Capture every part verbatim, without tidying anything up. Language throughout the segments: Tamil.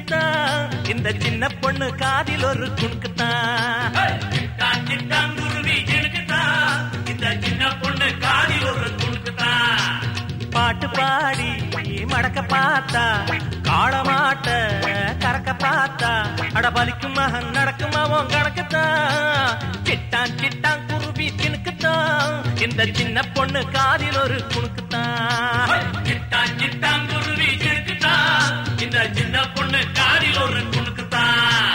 சினுக்குத்தான் இந்த சின்ன பொண்ணு காதில் ஒரு குணுக்குத்தான். சிட்டான் சிட்டான் குருவி சினுக்குத்தான் இந்த சின்ன பொண்ணு காதில் ஒரு குணுக்குத்தான். பாட்டு பாடி மடக்க பார்த்தா காளமாட்ட கறக்க பார்த்தா அட பலிக்கும் மகன் நடக்குமா உன் கணக்குத்தான். சிட்டான் சிட்டான் குருவி சினுக்குத்தான் இந்த சின்ன பொண்ணு காதில் ஒரு குணுக்குத்தான். சிட்டான் சிட்டான் குருவி சினுக்குத்தான் இந்த சின்ன பொண்ணு காதில் ஒரு குணுக்குத்தான்.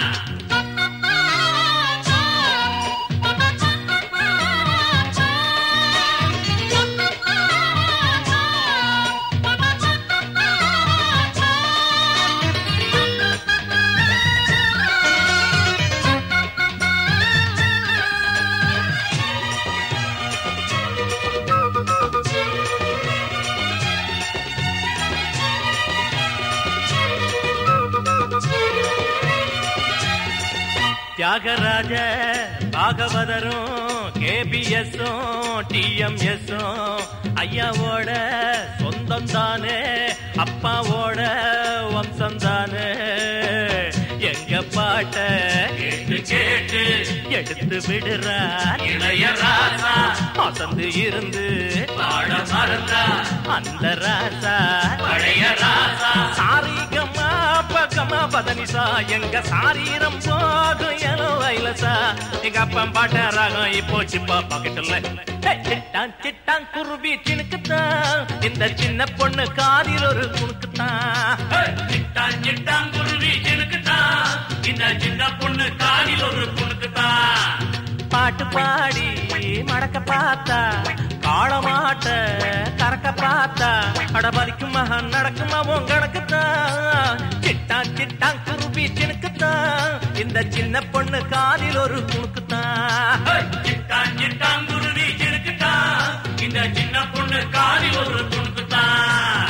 தியாகராஜ பாகவதரும் கேபிஎஸும் டிஎம்எஸும் ஐயாவோட சொந்தம் தானே அப்பாவோட வம்சம் தானே. எங்க பாட்ட கேட்டு கேட்டு எடுத்து விடுறார் இளையராசா அசந்து இருந்து பாட மறந்தா அந்த ராசா பழைய ராசா. சாரிகமா பகமா பதனிசா எங்க சாரீரம் போகும் எலோ வைலசா. எங்க அப்பன் பாட்ட ராகம் இப்போ சிப்பா பாக்கெட்டுல. சிட்டான் சிட்டான் குருவி சினுக்குத்தான் இந்த சின்ன பொண்ணு காதில் ஒரு குணுக்குத்தான். சிட்டான் சிட்டான் குருவி சினுக்குத்தான் இந்த சின்ன பொண்ணு காதில் ஒரு குணுக்குத்தான். பாட்டு பாடி மடக்க பார்த்தா காளமாட்ட கறக்க பார்த்தா அட பலிக்கும் மகன் நடக்குமா உன் கணக்குத்தான். சிட்டான் சிட்டான் குருவி சினுக்குத்தான் இந்த சின்ன பொண்ணு காதில் ஒரு குணுக்குத்தான். சிட்டான் சிட்டான் குருவி சினுக்குத்தான் இந்த சின்ன பொண்ணு காதில் ஒரு குணுக்குத்தான்.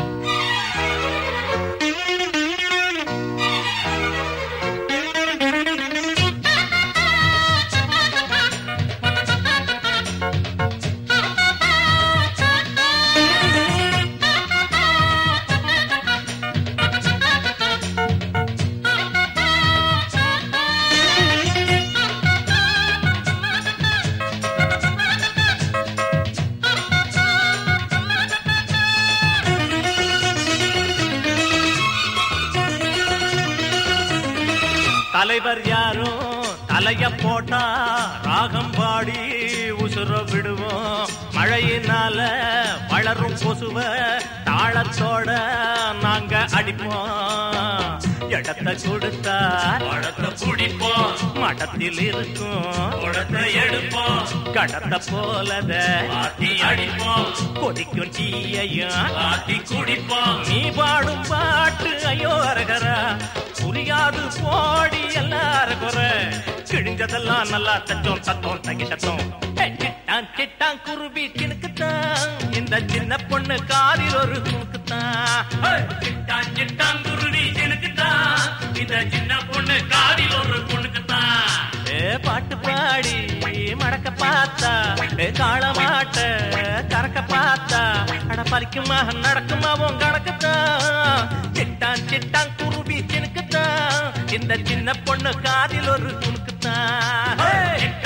தலைவர் யாரும் தலைய போட்டா ராகம் பாடி உசுர விடுவோம். மழையினால வளரும் கொசுவ தாளத்தோட நாங்க அடிப்போம். இடத்தை கொடுத்தா படத்தை குடிப்போம் மடத்தில் இருக்கும் படத்தை எடுப்போம் கடத்தை போலத பாத்தி அடிப்போம் கொதிக்கும் டீயையும் பாத்தி குடிப்போம். நீ பாடும் பாட்டு ஐயோ அரகரா புரியாது போடி எல்லாரும் குறை. கிழிஞ்சதெல்லாம் நல்லா தச்சோம் தத்தோம் தங்கி தத்தோம். சிட்டான் சிட்டான் குருவி சினுக்குத்தான் இந்த சின்ன பொண்ணு காதில் ஒரு குணுக்குத்தான். சிட்டான் சிட்டான் குருவி சினுக்குத்தான் இந்த சின்ன பொண்ணு காதில் ஒரு குணுக்குத்தான். ஏ பாட்டு பாடி மடக்க பார்த்தா காளமாட்ட கறக்க பார்த்தா அட பறிக்கும் மகன் நடக்குமா உன் கணக்குத்தான். சிட்டான் சிட்டான் குருவி சினுக்குத்தான் இந்த சின்ன பொண்ணு காதில் ஒரு குணுக்குத்தான்.